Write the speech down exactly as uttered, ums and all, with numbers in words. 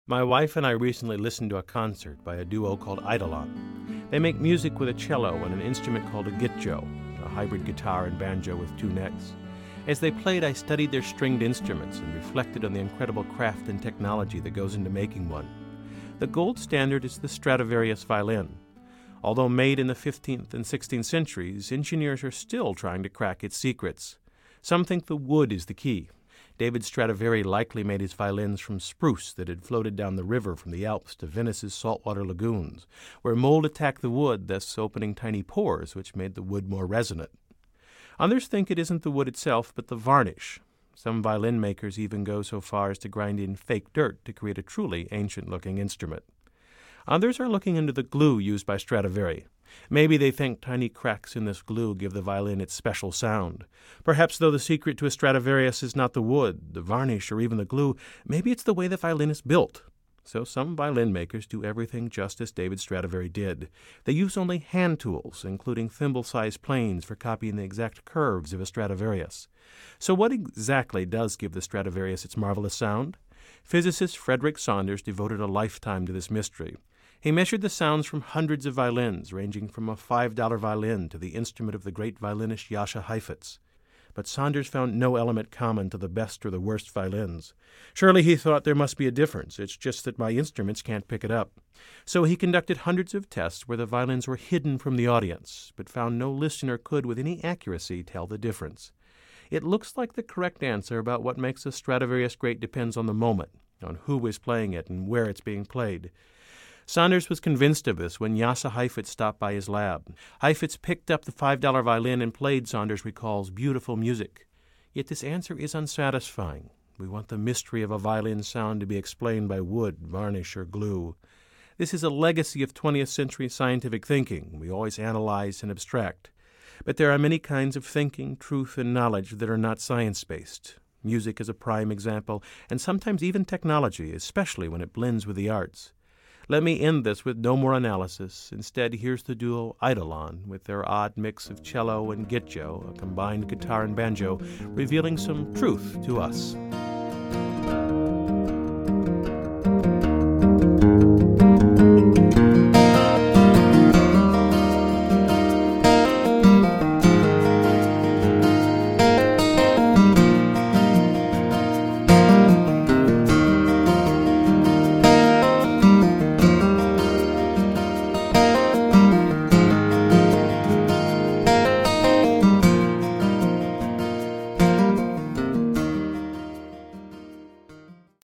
My wife and I recently listened to a concert by a duo called Eidolon. They make music with a cello and an instrument called a gitjo, a hybrid guitar and banjo with two necks. As they played, I studied their stringed instruments and reflected on the incredible craft and technology that goes into making one. The gold standard is the Stradivarius violin. Although made in the fifteenth and sixteenth centuries, engineers are still trying to crack its secrets. Some think the wood is the key. David Stradivari likely made his violins from spruce that had floated down the river from the Alps to Venice's saltwater lagoons, where mold attacked the wood, thus opening tiny pores which made the wood more resonant. Others think it isn't the wood itself, but the varnish. Some violin makers even go so far as to grind in fake dirt to create a truly ancient-looking instrument. Others are looking into the glue used by Stradivari. Maybe they think tiny cracks in this glue give the violin its special sound. Perhaps, though, the secret to a Stradivarius is not the wood, the varnish, or even the glue, maybe it's the way the violin is built. So some violin makers do everything just as David Stradivari did. They use only hand tools, including thimble-sized planes for copying the exact curves of a Stradivarius. So what exactly does give the Stradivarius its marvelous sound? Physicist Frederick Saunders devoted a lifetime to this mystery. He measured the sounds from hundreds of violins, ranging from a five dollar violin to the instrument of the great violinist Jascha Heifetz. But Saunders found no element common to the best or the worst violins. Surely, he thought, there must be a difference. It's just that my instruments can't pick it up. So he conducted hundreds of tests where the violins were hidden from the audience, but found no listener could with any accuracy tell the difference. It looks like the correct answer about what makes a Stradivarius great depends on the moment, on who is playing it and where it's being played. Saunders was convinced of this when Jascha Heifetz stopped by his lab. Heifetz picked up the five dollar violin and played, Saunders recalls, beautiful music. Yet this answer is unsatisfying. We want the mystery of a violin sound to be explained by wood, varnish, or glue. This is a legacy of twentieth century scientific thinking. We always analyze and abstract. But there are many kinds of thinking, truth, and knowledge that are not science-based. Music is a prime example, and sometimes even technology, especially when it blends with the arts. Let me end this with no more analysis. Instead, here's the duo Eidolon with their odd mix of cello and gitjo, a combined guitar and banjo, revealing some truth to us.